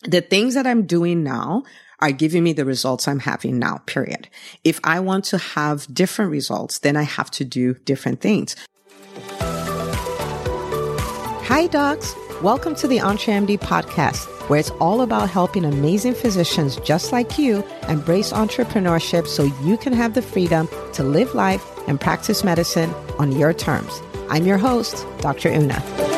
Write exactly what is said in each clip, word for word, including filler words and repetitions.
The things that I'm doing now are giving me the results I'm having now, period. If I want to have different results, then I have to do different things. Hi, docs. Welcome to the EntreMD podcast, where it's all about helping amazing physicians just like you embrace entrepreneurship so you can have the freedom to live life and practice medicine on your terms. I'm your host, Doctor Una.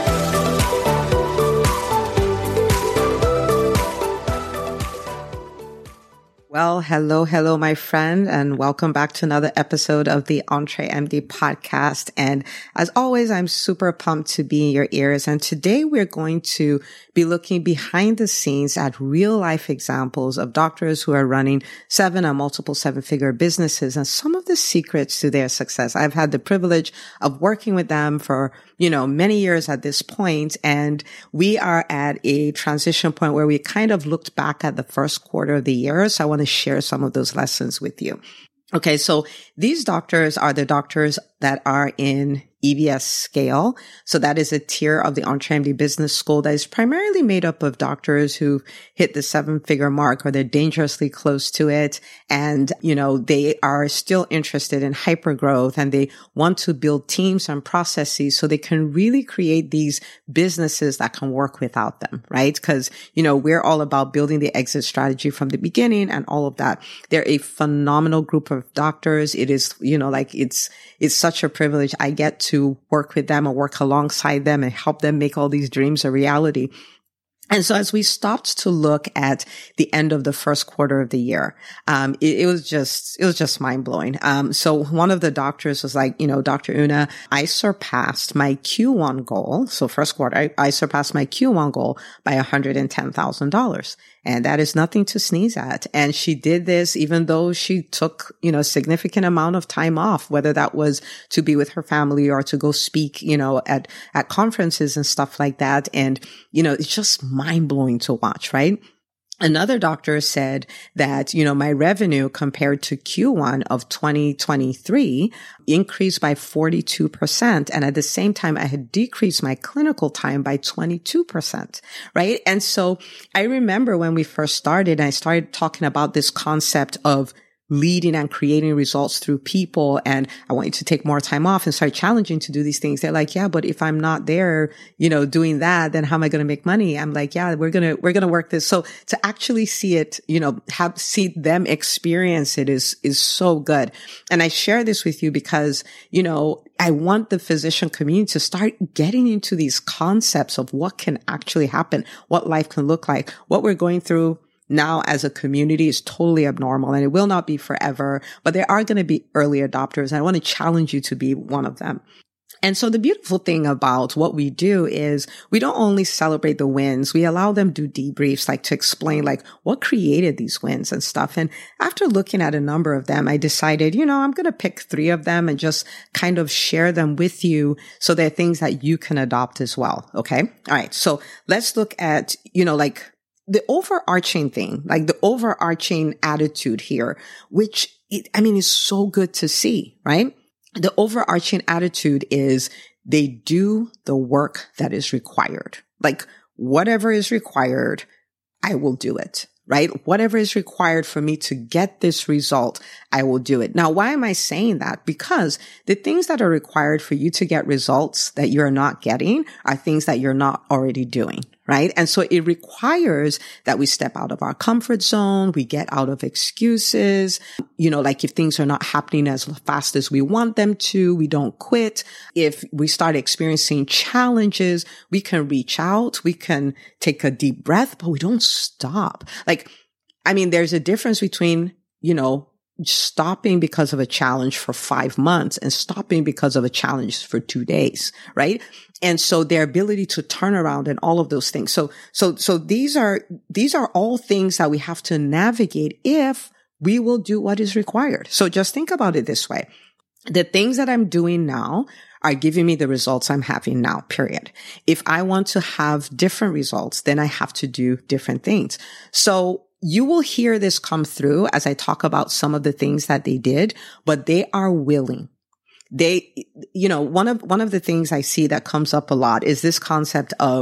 Well, hello, hello, my friend, and welcome back to another episode of the EntreMD podcast. And as always, I'm super pumped to be in your ears. And today we're going to be looking behind the scenes at real life examples of doctors who are running seven and multiple seven figure businesses and some of the secrets to their success. I've had the privilege of working with them for, you know, many years at this point, and we are at a transition point where we kind of looked back at the first quarter of the year. So I want to share some of those lessons with you. Okay, so these doctors are the doctors that are in E B S scale. So that is a tier of the EntreMD Business School that is primarily made up of doctors who hit the seven figure mark or they're dangerously close to it. And, you know, they are still interested in hypergrowth and they want to build teams and processes so they can really create these businesses that can work without them, right? Because, you know, we're all about building the exit strategy from the beginning and all of that. They're a phenomenal group of doctors. It is, you know, like it's, it's such a privilege. I get to to work with them and work alongside them and help them make all these dreams a reality. And so as we stopped to look at the end of the first quarter of the year, um, it, it was just, it was just mind blowing. Um, so one of the doctors was like, you know, Doctor Una, I surpassed my Q one goal. So first quarter, I, I surpassed my Q one goal by one hundred ten thousand dollars. And that is nothing to sneeze at. And she did this even though she took, you know, a significant amount of time off, whether that was to be with her family or to go speak, you know, at, at conferences and stuff like that. And, you know, it's just mind blowing to watch, right? Another doctor said that, you know, my revenue compared to Q one of twenty twenty-three increased by forty-two percent. And at the same time, I had decreased my clinical time by twenty-two percent, right? And so I remember when we first started, I started talking about this concept of leading and creating results through people. And I want you to take more time off and start challenging to do these things. They're like, yeah, but if I'm not there, you know, doing that, then how am I going to make money? I'm like, yeah, we're going to, we're going to work this. So to actually see it, you know, have, see them experience it is, is so good. And I share this with you because, you know, I want the physician community to start getting into these concepts of what can actually happen, what life can look like, what we're going through now as a community is totally abnormal and it will not be forever, but there are going to be early adopters. And I want to challenge you to be one of them. And so the beautiful thing about what we do is we don't only celebrate the wins, we allow them do debriefs, like to explain like what created these wins and stuff. And after looking at a number of them, I decided, you know, I'm going to pick three of them and just kind of share them with you. So they're things that you can adopt as well. Okay. All right. So let's look at, you know, like the overarching thing, like the overarching attitude here, which it, I mean, is so good to see, right? The overarching attitude is they do the work that is required. Like whatever is required, I will do it, right? Whatever is required for me to get this result, I will do it. Now, why am I saying that? Because the things that are required for you to get results that you're not getting are things that you're not already doing. Right? And so it requires that we step out of our comfort zone. We get out of excuses. You know, like if things are not happening as fast as we want them to, we don't quit. If we start experiencing challenges, we can reach out. We can take a deep breath, but we don't stop. Like, I mean, there's a difference between, you know, stopping because of a challenge for five months and stopping because of a challenge for two days, right? And so their ability to turn around and all of those things. So, so, so these are, these are all things that we have to navigate if we will do what is required. So just think about it this way. The things that I'm doing now are giving me the results I'm having now, period. If I want to have different results, then I have to do different things. So you will hear this come through as I talk about some of the things that they did, but they are willing. They, you know, one of, one of the things I see that comes up a lot is this concept of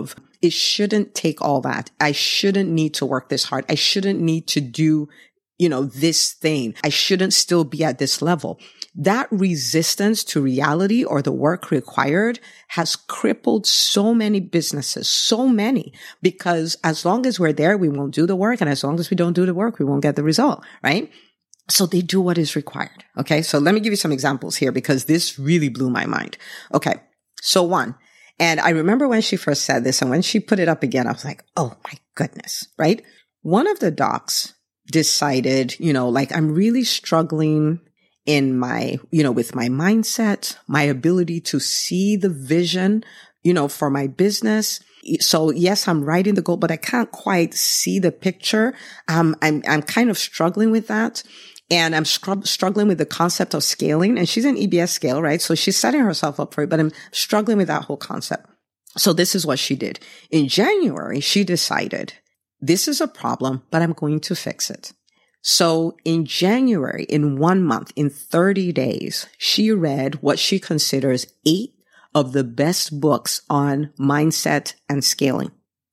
it shouldn't take all that. I shouldn't need to work this hard. I shouldn't need to do, you know, this thing. I shouldn't still be at this level. That resistance to reality or the work required has crippled so many businesses, so many, because as long as we're there, we won't do the work. And as long as we don't do the work, we won't get the result, right? So they do what is required. Okay. So let me give you some examples here because this really blew my mind. Okay. So one, and I remember when she first said this and when she put it up again, I was like, oh my goodness, right? One of the docs decided, you know, like I'm really struggling in my, you know, with my mindset, my ability to see the vision, you know, for my business. So yes, I'm writing the goal, but I can't quite see the picture. Um, I'm, I'm kind of struggling with that. And I'm str- struggling with the concept of scaling. And she's an E B S scale, right? So she's setting herself up for it, but I'm struggling with that whole concept. So this is what she did. In January, she decided this is a problem, but I'm going to fix it. So in January, in one month, in thirty days, she read what she considers eight of the best books on mindset and scaling.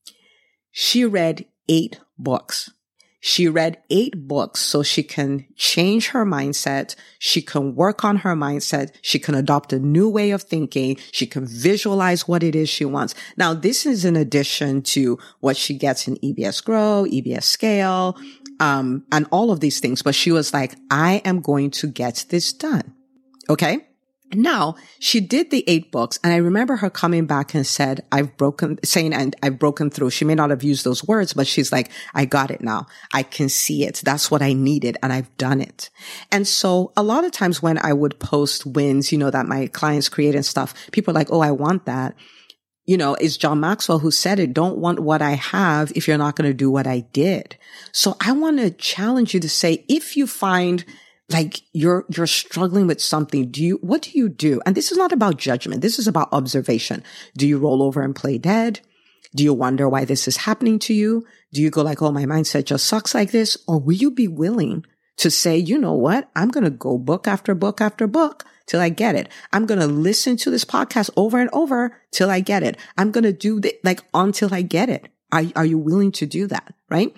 She read eight books. She read eight books so she can change her mindset. She can work on her mindset. She can adopt a new way of thinking. She can visualize what it is she wants. Now, this is in addition to what she gets in E B S Grow, E B S Scale, um, and all of these things. But she was like, I am going to get this done. Okay. Now, she did the eight books, and I remember her coming back and said, I've broken, saying, and I've broken through. She may not have used those words, but she's like, I got it now. I can see it. That's what I needed, and I've done it. And so a lot of times when I would post wins, you know, that my clients create and stuff, people are like, oh, I want that. You know, it's John Maxwell who said it, don't want what I have if you're not going to do what I did. So I want to challenge you to say, if you find like you're, you're struggling with something, do you, what do you do? And this is not about judgment. This is about observation. Do you roll over and play dead? Do you wonder why this is happening to you? Do you go like, oh, my mindset just sucks like this? Or will you be willing to say, you know what? I'm going to go book after book after book till I get it. I'm going to listen to this podcast over and over till I get it. I'm going to do the, like until I get it. Are, are you willing to do that? Right?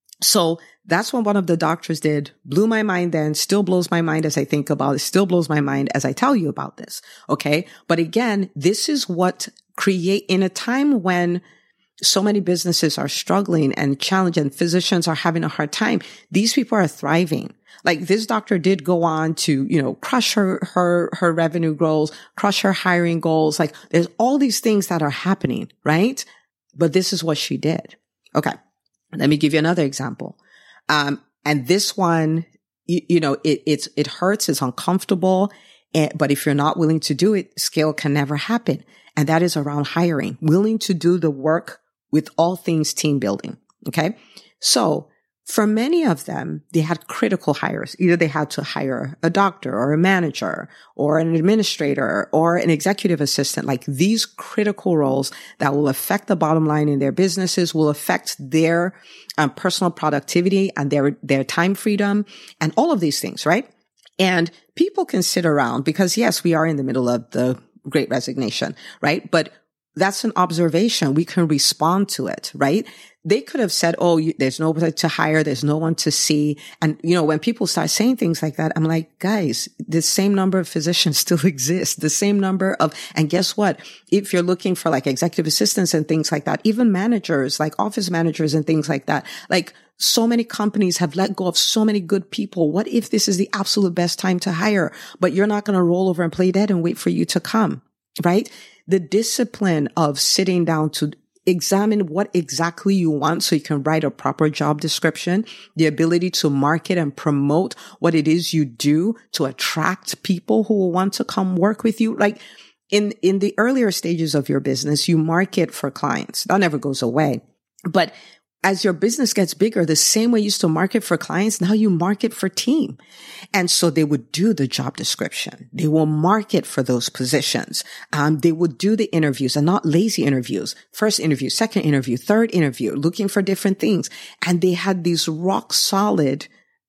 So that's what one of the doctors did. Blew my mind then, still blows my mind as I think about it, still blows my mind as I tell you about this. Okay. But again, this is what create in a time when so many businesses are struggling and challenged and physicians are having a hard time. These people are thriving. Like this doctor did go on to, you know, crush her, her, her revenue goals, crush her hiring goals. Like there's all these things that are happening, right? But this is what she did. Okay. Let me give you another example. Um, and this one, you, you know, it, it's, it hurts, it's uncomfortable, and, but if you're not willing to do it, scale can never happen. And that is around hiring, willing to do the work with all things team building. Okay. So for many of them, they had critical hires. Either they had to hire a doctor or a manager or an administrator or an executive assistant, like these critical roles that will affect the bottom line in their businesses, will affect their um, personal productivity and their, their time freedom and all of these things, right? And people can sit around because yes, we are in the middle of the Great Resignation, right? But that's an observation. We can respond to it, right? They could have said, oh, you, there's nobody to hire. There's no one to see. And, you know, when people start saying things like that, I'm like, guys, the same number of physicians still exist. The same number of, and guess what? If you're looking for like executive assistants and things like that, even managers, like office managers and things like that, like so many companies have let go of so many good people. What if this is the absolute best time to hire, but you're not going to roll over and play dead and wait for you to come, right? The discipline of sitting down to examine what exactly you want so you can write a proper job description, the ability to market and promote what it is you do to attract people who will want to come work with you. Like in, in the earlier stages of your business, you market for clients. That never goes away. But as your business gets bigger, the same way you used to market for clients, now you market for team. And so they would do the job description. They will market for those positions. Um, they would do the interviews and not lazy interviews. First interview, second interview, third interview, looking for different things. And they had these rock solid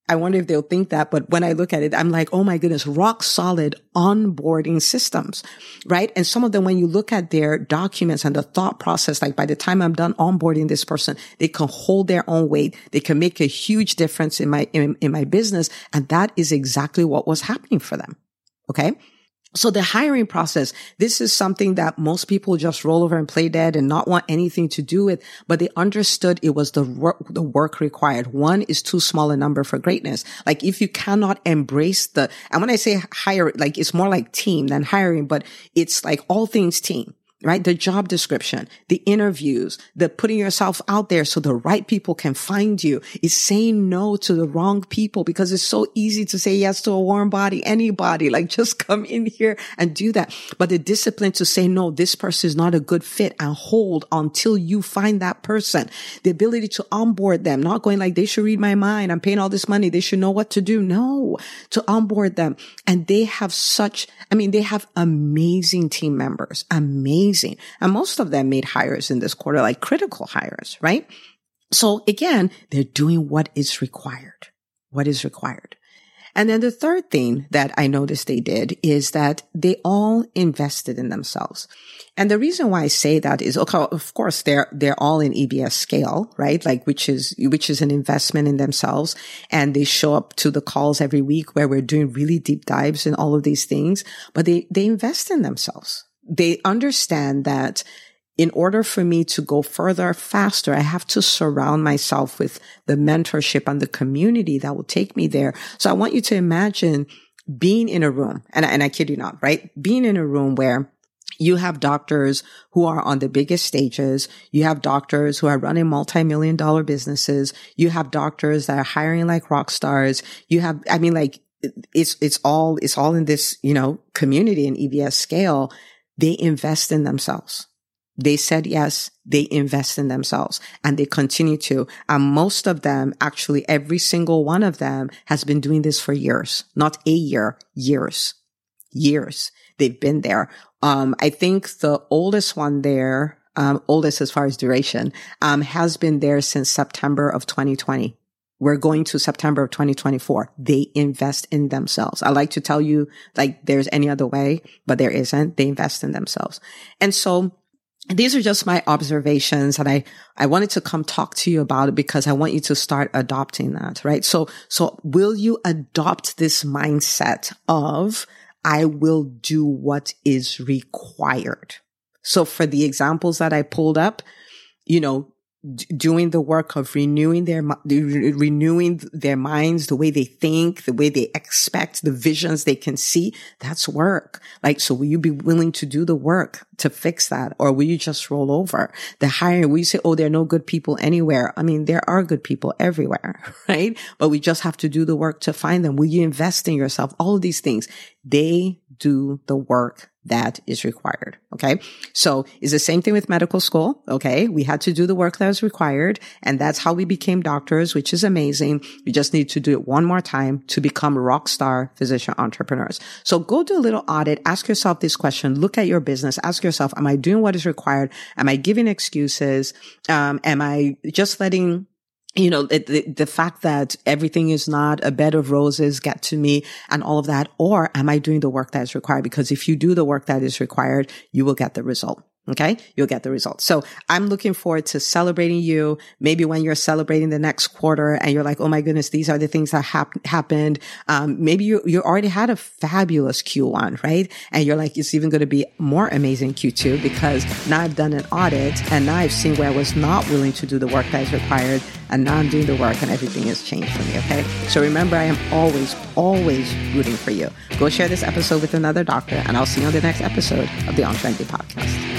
I wonder if they'll think that. But when I look at it, I'm like, oh my goodness, rock solid onboarding systems, right? And some of them, when you look at their documents and the thought process, like by the time I'm done onboarding this person, they can hold their own weight. They can make a huge difference in my, in, in my business. And that is exactly what was happening for them. Okay. So the hiring process, this is something that most people just roll over and play dead and not want anything to do with, but they understood it was the work, the work required. One is too small a number for greatness. Like if you cannot embrace the, and when I say hire, like it's more like team than hiring, but it's like all things team. Right? The job description, the interviews, the putting yourself out there so the right people can find you, is saying no to the wrong people, because it's so easy to say yes to a warm body, anybody, like just come in here and do that. But the discipline to say, no, this person is not a good fit, and hold until you find that person. The ability to onboard them, not going like, they should read my mind. I'm paying all this money. They should know what to do. No, to onboard them. And they have such, I mean, they have amazing team members, amazing. And most of them made hires in this quarter, like critical hires, right? So again, they're doing what is required, what is required. And then the third thing that I noticed they did is that they all invested in themselves. And the reason why I say that is, okay, of course, they're, they're all in E B S scale, right? Like, which is, which is an investment in themselves. And they show up to the calls every week where we're doing really deep dives in all of these things, but they, they invest in themselves. They understand that in order for me to go further, faster, I have to surround myself with the mentorship and the community that will take me there. So I want you to imagine being in a room, and, and I kid you not, right? Being in a room where you have doctors who are on the biggest stages. You have doctors who are running multi-million dollar businesses. You have doctors that are hiring like rock stars. You have, I mean, like it's, it's all, it's all in this, you know, community in E B S scale. They invest in themselves. They said yes, they invest in themselves, and they continue to. And most of them, actually every single one of them, has been doing this for years, not a year, years, years. They've been there. Um, I think the oldest one there, um, oldest as far as duration, um, has been there since September of twenty twenty. We're going to September of twenty twenty-four. They invest in themselves. I like to tell you like there's any other way, but there isn't. They invest in themselves. And so these are just my observations, and I, I wanted to come talk to you about it because I want you to start adopting that, right? So, so will you adopt this mindset of, I will do what is required? So for the examples that I pulled up, you know, doing the work of renewing their, renewing their minds, the way they think, the way they expect, the visions they can see, that's work. Like, so will you be willing to do the work to fix that? Or will you just roll over? The hiring, will you say, oh, there are no good people anywhere? I mean, there are good people everywhere, right? But we just have to do the work to find them. Will you invest in yourself? All of these things, they do the work that is required. Okay. So it's the same thing with medical school. Okay. We had to do the work that was required, and that's how we became doctors, which is amazing. We just need to do it one more time to become rock star physician entrepreneurs. So go do a little audit. Ask yourself this question. Look at your business. Ask yourself, am I doing what is required? Am I giving excuses? Um, am I just letting you know, the, the, the fact that everything is not a bed of roses get to me and all of that? Or am I doing the work that is required? Because if you do the work that is required, you will get the result. Okay. You'll get the results. So I'm looking forward to celebrating you. Maybe when you're celebrating the next quarter and you're like, oh my goodness, these are the things that hap- happened. Um, maybe you, you already had a fabulous Q one, right? And you're like, it's even going to be more amazing Q two because now I've done an audit and now I've seen where I was not willing to do the work that is required. And now I'm doing the work and everything has changed for me. Okay. So remember, I am always, always rooting for you. Go share this episode with another doctor, and I'll see you on the next episode of the EntreMD podcast.